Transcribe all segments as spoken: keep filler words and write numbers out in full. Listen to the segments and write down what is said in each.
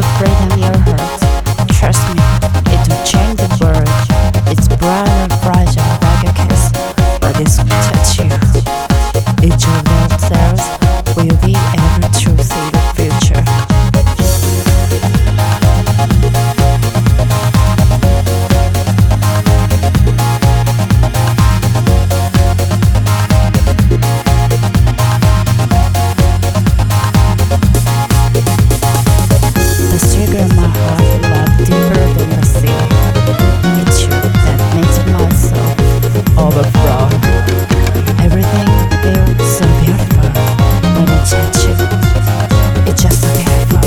will freedom your heart. Trust me, it will change the world. It's bright and fragile like a kiss, but this will touch you. Each of your cells will be every truth in the future. The sugar in my heart love deeper than the sea. It's you that makes my soul overflow. Everything feels so beautiful when I touch you. It's just so beautiful.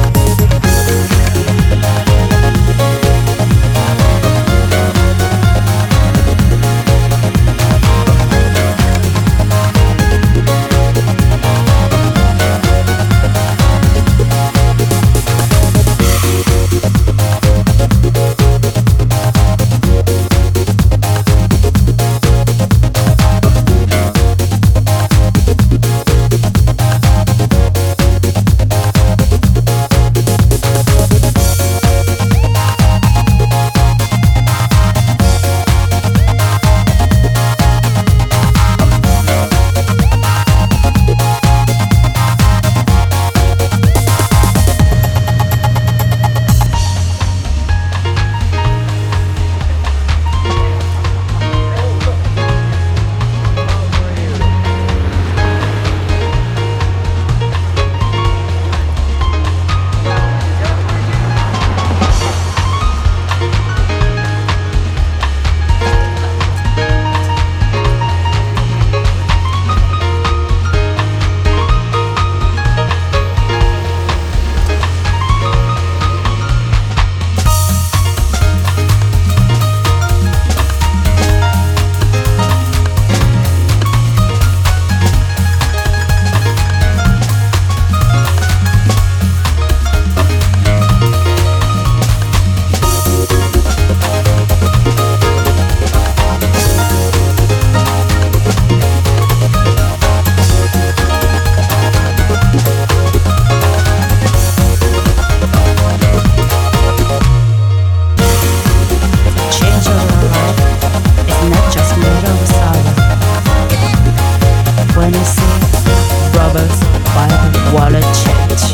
When I see brothers by the wallet change,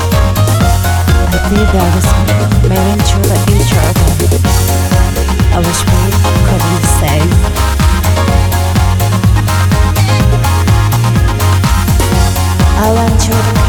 I feel that is marrying to the each other. I wish we could be the same. I want you to